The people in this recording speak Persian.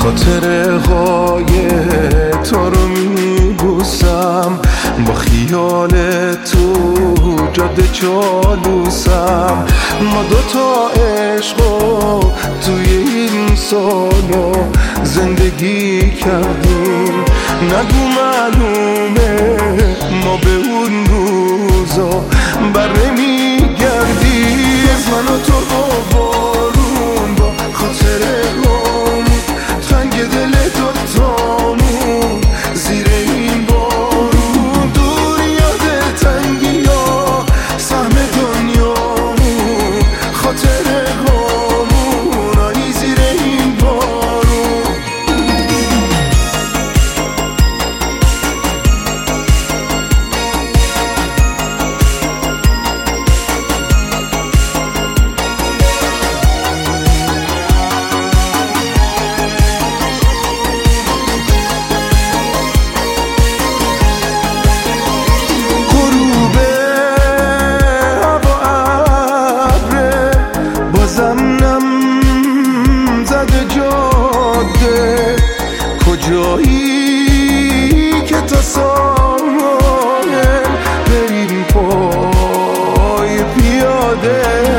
خاطره های تو رو میبوسم، با خیال تو جاده چالوسم. ما دوتا عشقو توی این سالا زندگی کردیم، نگو معلومه ما به اون روزا بره میگردیم. از من و تو بارون با خاطره هامون، تنگ دل دوتامون زیر این بارون، دور یاد تنگی ها سهم دنیامون، خاطره هامون آی زیر این بارون. کجایی که تا ساحل بریم پای پیاده،